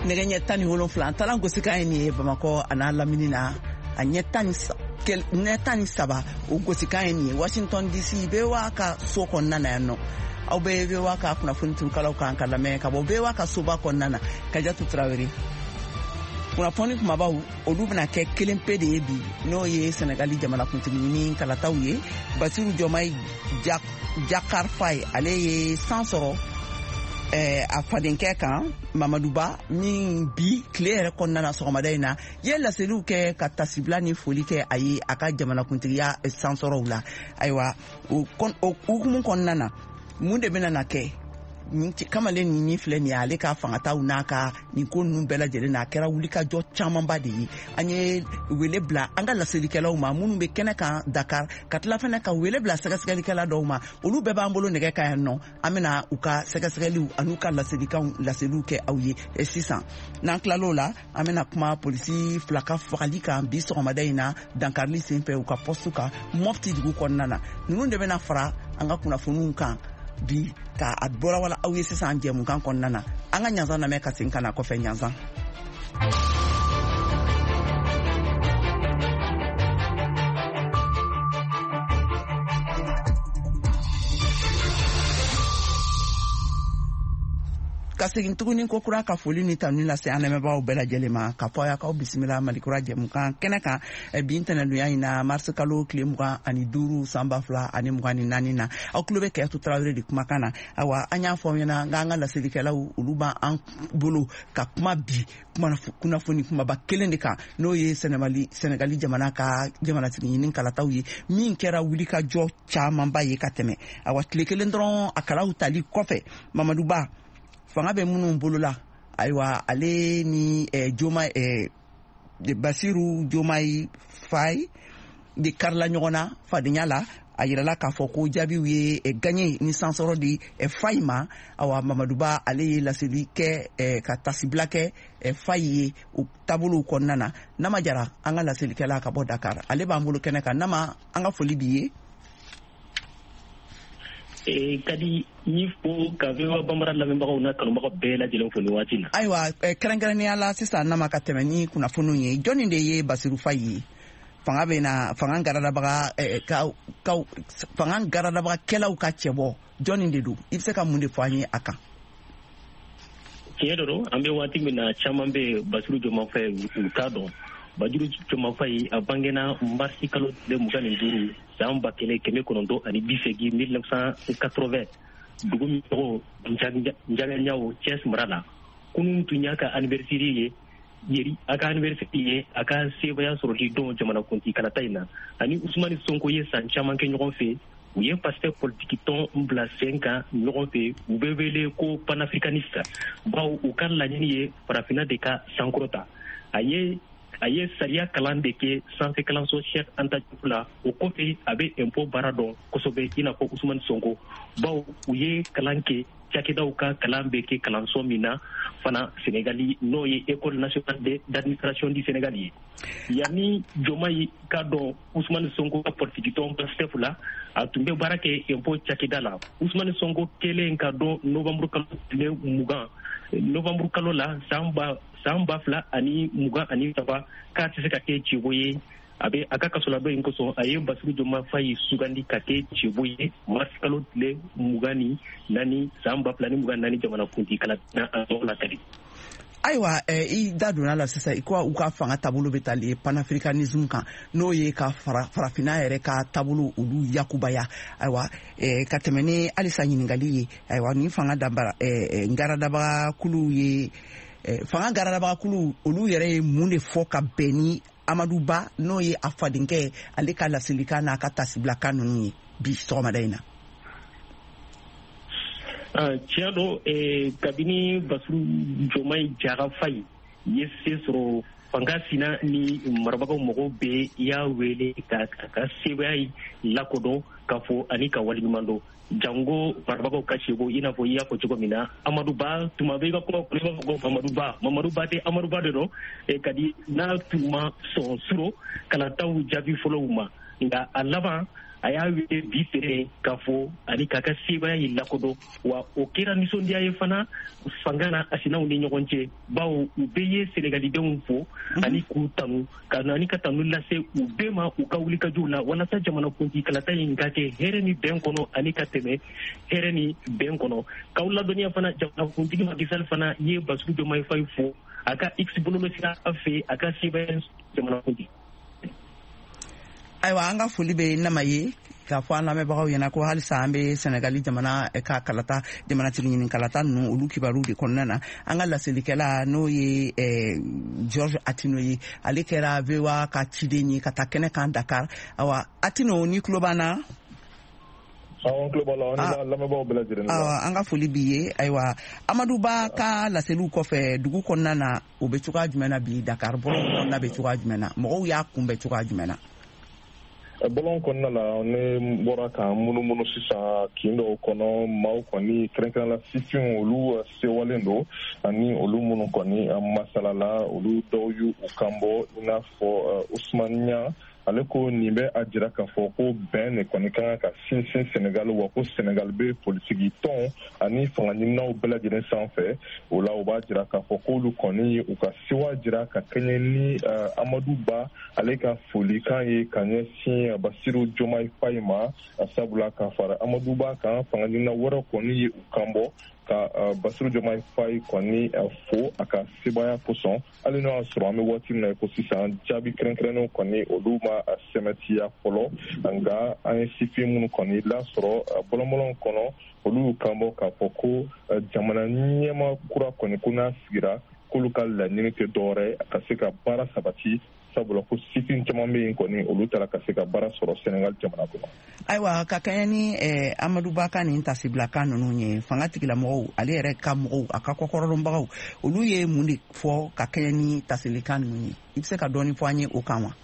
nɛgɛ ɲɛ 17 talan gosi kan ye nin ye Bamakɔ a n'a lamini na a ɲɛ 17 o gosi kan ye nin ye Washington DC bewa ka so kɔnɔna na yan nɔ aw bɛ bewa ka kunnafoni turukalaw kan ka lamɛn ka bɔ bewa ka soba kɔnɔna na Kajatu Tarawele kunnafoni kumabaw olu bɛna kɛ kelen pe de ye bi n'o ye Senegali jamanakuntigi ɲini kalataw ye Basiru Jɔmayi Jakar Faye ale ye san sɔrɔ a fadenkɛ kan Mamaduba min bi tile yɛrɛ kɔnɔna na sɔgɔmada in na ye laseliw kɛ ka tasibila ni foli kɛ a ye a ka jamanakuntigiya san sɔrɔw la ayiwa o hukumu kɔnɔna na mun de bɛna na kɛ kamalen ni filɛ nin ye ale ka fangataw n'a ka nin ko ninnu bɛɛ lajɛlen na a kɛra wulikajɔ camanba de ye an ye wele bila an ka laselikɛlaw ma minnu bɛ kɛnɛ kan Dakar ka tila fana ka wele bila sɛgɛsɛgɛlikɛla dɔw ma olu bɛɛ b'an bolo nɛgɛ kan yan nɔ an bɛna u ka sɛgɛsɛgɛliw an'u ka laseliw kɛ aw ye sisan n'an tilal'o la an bɛna kuma polisi fila ka fagali kan bi sɔgɔmada in na dankarili senfɛ u ka pɔstu kan Mopti dugu kɔnɔna na ninnu de bɛna fara an ka kunnafoniw kan bi ka a bɔra wala aw ye sisan jɛmukan kɔnɔna na an ka ɲanzan lamɛn ka segin ka na kɔfɛ ɲanzan ka segin tuguni ko kura ka foli ni tanu lase an lamɛnbaaw bɛɛ lajɛlen ma ka fɔ y'aw bisimila malikura jɛmukan kɛnɛ kan bi ntɛnɛndonya in na mars kalo tile 25 san 2024 na aw tulo bɛ Kayatu Tarawele de kumakan na awa an y'a fɔ aw ɲɛna an ka laselikɛlaw olu b'an bolo ka kuma bi kunnafoni kumaba kelen de kan n'o ye Senegali jamana ka jamanatigi ɲini kalataw ye min kɛra wulikajɔ camanba ye ka tɛmɛ awa tile kelen dɔrɔn a kalaw tali kɔfɛ Mamaduba fanga bɛ minnu bolo la ayiwa ale ni Basiru Jɔmayi Faye de karila ɲɔgɔn na fadenya la a yirala k'a fɔ ko jaabiw ye gagné ni sansɔrɔ di Faye ma awa Mamaduba ale ye laseli kɛ ka tasibila kɛ Faye ye o taabolow kɔnɔna na nama jara an ka laselikɛla ka bɔ Dakar ale b'an bolo kɛnɛ kan nama an ka foli b'i ye kadi ni fo ka vewa bamara lamɛnbagaw n'a kanubagaw bɛɛ lajɛlen fo nin waati na ayiwa kɛrɛnkɛrɛnnenya la sisan nama ka tɛmɛ ni kunnafoniw ye jɔnni de ye Basiru Faye ye fanga garadabagakɛlaw ka cɛbɔ jɔnni de don i bɛ se ka mun de fɔ an ye a kan tiɲɛ de don an bɛ waati min na caman bɛ Basiru Jɔmayi Faye u t'a dɔn Basiru Jɔmayi Faye a bangena marsi kalo tile 25 san 1980 dugu min tɔgɔ Njagaɲawo Thiès mara la kunun tun y'a ka anniversaire ye a ka anniversaire ye a ka sebaya sɔrɔli don jamanakuntigi kalata in na ani Usmani Sonko ye san caman kɛ ɲɔgɔn fɛ u ye pasteur politique tɔn bila sen kan ɲɔgɔn fɛ u bɛ wele ko panafricaniste bawo u ka laɲini ye farafinna de ka sankɔrɔta a ye sariya kalan de kɛ sanfɛ kalanso Cheikh Anta Diop la o kɔfɛ a bɛ impôt baara dɔn kosɛbɛ i n'a fɔ Usmani Sonko bawo u ye kalan kɛ cakɛdaw ka kalan bɛ kɛ kalanso min na fana Senegali n'o ye École nationale d'administration du Sénégal ye yanni Jɔmayi ka dɔn Usmani Sonko ka politique tɔn PASTEF la a tun bɛ baara kɛ impôt cakɛda la Usmani Sonko kɛlen ka dɔn novembre kalo la san 2023 k'a tɛ se ka kɛ cɛbo ye a ka kasoladɔ in kosɔn a ye Basiru Jɔmayi Faye sugandi ka kɛ cɛbo ye mars kalo tile 24 san 2024 jamanakuntigi kalata a tɔgɔ la kadi ayiwa i da donna la sisan ko u ka fanga taabolo bɛ tali panafricanisme kan n'o ye ka farafinna yɛrɛ ka taabolo olu yakubaya ayiwa ka tɛmɛ ni halisa ɲininkali ye ayiwa ni fanga garadabagakulu ye fanga garadabagakulu olu yɛrɛ ye mun de fɔ ka bɛn ni Amaduba n'o ye a fadenkɛ ale ka laselikan n'a ka tasibilakan ninnu ye bi sɔgɔmada in na tiɲɛ don kabini Basiru Jɔmayi Jakar Faye ye se sɔrɔ fanga sina ni marabagaw mɔgɔw bɛ y'a wele ka sebaya lakodɔn ka fɔ ani ka waleɲuman dɔn jango marabagaw ka seko i n'a fɔ i y'a fɔ cogo min na Amaduba tuma bɛ i ka kuma kɔnɔ i b'a fɔ ko Mamaduba tɛ Amaduba de don kadi n'a tun ma sɔn suro kalataw jaabi fɔlɔw ma nka a laban a y'a wele bi feere k'a fɔ ani k'a ka sebaya y'i lakodɔn wa o kɛra nisɔndiya ye fana fanga na asinaw ni ɲɔgɔn cɛ bawo u bɛɛ ye senegalidenw fo ani k'u tanu ka ani ka tanu lase u bɛɛ ma u ka wulikajɔw la walasa jamanakuntigi kalata in ka kɛ hɛrɛ ni bɛn kɔnɔ ani ka tɛmɛ hɛrɛ ni bɛn kɔnɔ k'aw ladɔnniya fana jamanakuntigi Macky Sall fana ye Bassirou Diomaye Faye fo a ka X bɔlɔlɔsira fɛ a ka sebaya jamanakuntigi. Ayiwa an ka foli bɛ Nama ye k'a fɔ an lamɛnbagaw ɲɛna ko halisa an bɛ Senegali jamana ka kalata jamanatigi ɲini kalata ninnu olu kibaru de kɔnɔna na an ka laselilikɛla n'o ye George Atino ye ale kɛra VOA ka ciden ye ka taa kɛnɛ kan Dakar awa Atino ni tulo b'an na. An ka foli b'i ye ayiwa Amadu Ba ka laseliw kɔfɛ dugu kɔnɔna na o bɛ cogoya jumɛn na bi Dakar bɔlɔn kɔnɔna bɛ cogoya jumɛn na mɔgɔw y'a kunbɛn cogoya jumɛn na. Bɔlɔn kɔnɔna la ne bɔra ka munumunu sisan kin dɔw kɔnɔ maaw kɔni kɛrɛnkɛrɛnla sifinw olu sewalen don ani olu minnu kɔni masalala olu dɔw y'u kanbɔ i n'a fɔ Usmane Ɲa ale ko nin bɛ a jira k'a fɔ ko bɛn de kɔni kan ka sinsin Senegal wa ko Senegal bɛ politiki tɔn ani fangaɲininaw bɛɛ lajɛlen sanfɛ o la u b'a jira k'a fɔ k'olu kɔni u ka sewa jira ka kɛɲɛ ni Amadu Ba ale ka folikan ye ka ɲɛsin Bassirou Diomaye Faye ma sabula ka fara Amadu Ba kan fangaɲinina wɛrɛ kɔni ye u kanbɔ ka Bassirou Diomaye Faye kɔni fo a ka sebaya kosɔn hali n'o y'a sɔrɔ an bɛ waati min na ko sisan jaabi kɛrɛnkɛrɛnnenw kɔni olu ma sɛmɛtiya fɔlɔ nka an ye sifin minnu kɔni lasɔrɔ bɔlɔnbɔlɔn kɔnɔ olu y'u kanbɔ k'a fɔ ko jamana ɲɛma kura kɔni ko n'a sigira k'olu ka laɲini tɛ dɔwɛrɛ ka se ka baara sabati sabula ko sifin caman bɛ yen kɔni olu taara ka se ka baara sɔrɔ Senegal jamana kɔnɔ. Ayiwa ka kɛɲɛ ni Amadu Ba ka nin tasibilakan ninnu ye fanga tigilamɔgɔw ale yɛrɛ ka mɔgɔw a ka kɔkɔrɔdɔnbagaw olu ye mun de fɔ ka kɛɲɛ ni tasilikan ninnu ye i bɛ se ka dɔɔni fɔ an ye o kan wa?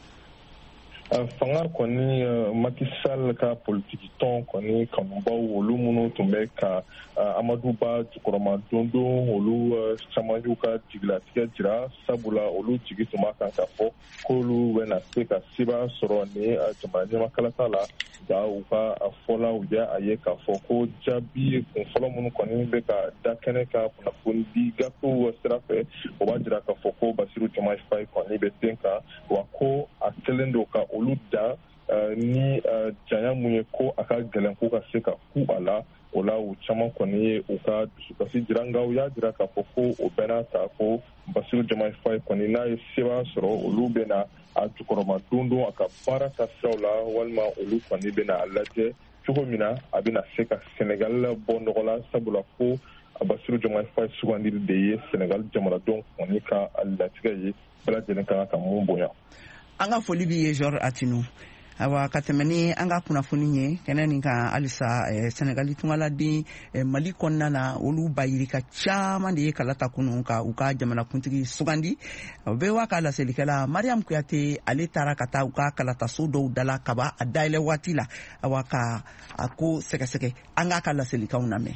Fanga kɔni Macky Sall ka politiki tɔn kɔni kanubaw olu minnu tun bɛ ka Amadu Ba jukɔrɔma dondon olu caman y'u ka jigilatigɛ jira sabula olu jigi tun b'a kan k'a fɔ k'olu bɛna se ka seba sɔrɔ ni jamana ɲɛmakalata la nka u ka fɔla u y'a ye k'a fɔ ko jaabi kunfɔlɔ minnu kɔni bɛ ka da kɛnɛ ka kunnafoni di gafew sira fɛ o b'a jira k'a fɔ ko Bassirou Diomaye Faye kɔni bɛ den kan wa ko a kɛlen don ka olu da ni janya mun ye ko a ka gɛlɛn ko ka se ka ku a la o la u caman kɔni ye u ka dusukasi jira nka u y'a jira k'a fɔ ko o bɛɛ n'a ta ko Bassirou Diomaye Faye kɔni n'a ye seba sɔrɔ olu bɛna a jukɔrɔma dondon a ka baara ta siraw la walima olu kɔni bɛna a lajɛ cogo min na a bɛna se ka Senegal bɔ nɔgɔ la sabula ko Bassirou Diomaye Faye sugandili de ye Senegal jamanadenw kɔni ka latigɛ ye bɛɛ lajɛlen kan ka mun bonya. An ka foli b'i ye George Atino awa ka tɛmɛ ni an ka kunnafoni ye kɛnɛ nin kan halisa Senegali tungaladen Mali kɔnɔna na olu bayirika caman de ye kalata kunun ka u ka jamanakuntigi sugandi o bɛ wa ka laselilikɛla Mariam Kuyate ale taara ka taa u ka kalataso dɔw dala kaba a dayɛlɛ waati la awa ka a ko sɛgɛsɛgɛ an k'a ka laselikanw lamɛn.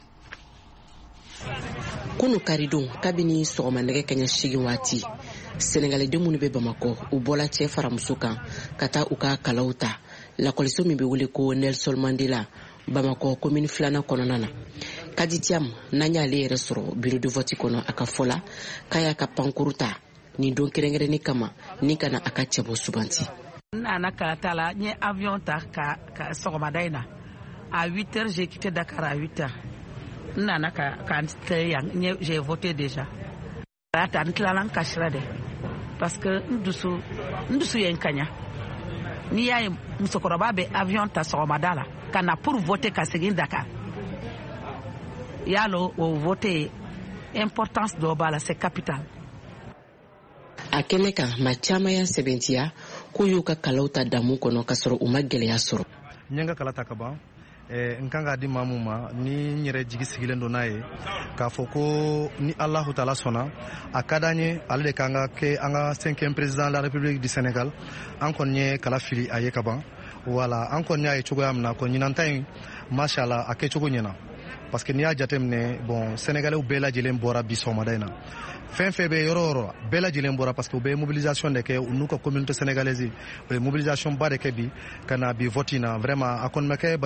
Kunu karidon kabini sɔgɔma nɛgɛ kaɲɛ 8 waati Senegaliden minnu bɛ Bamakɔ u bɔla cɛ fara muso kan ka taa u ka kalaw ta lakɔliso min bɛ wele ko Nelson Mandela Bamakɔ commune 2nan kɔnɔna na. Kadi Thiam n'an y'ale yɛrɛ sɔrɔ bureau de vote kɔnɔ a ka fɔla k'a y'a ka pankuru ta nin don kɛrɛnkɛrɛnni kama ni kana a ka cɛbɔ subanti. Nana kalata la n ye avion ta ka sɔgɔmada in na à 8h j'ai quitté Dakar à 8h. Nana ka j'ai voté déjà. Ata ntilala nkashira de parce que ndusu ye nkanya ni ya musokoroba be avion ta sɔgɔmada la kana pour voter ka segin Dakar yalo o voter importance dɔ b'a la c'est capital. A kɛnɛ kan maa caman y'a sɛbɛntiya k'u y'u ka kalaw ta damu kɔnɔ ka sɔrɔ u ma gɛlɛya sɔrɔ. N ye n ka kala ta ka ban n kan k'a di maa mun ma ni n yɛrɛ jigi sigilen don n'a ye k'a fɔ ko ni Alahu Taala sɔnna a ka d'an ye ale de kan ka kɛ an ka 5e président de la République du Sénégal an kɔni ye kala fili a ye ka ban wala an kɔni y'a ye cogoya min na ko ɲinan ta in mashallah a kɛcogo ɲɛna parce que n'i y'a jateminɛ bon sénégalais bɛɛ lajɛlen bɔra bi sɔgɔmada in na fɛn fɛn bɛ yɔrɔ o yɔrɔ bɛɛ lajɛlen bɔra parce que u bɛ mobilisation de kɛ u n'u ka communauté sénégalaise u ye mobilisation ba de kɛ bi ka na bi vote in na vraiment a kɔni ma kɛ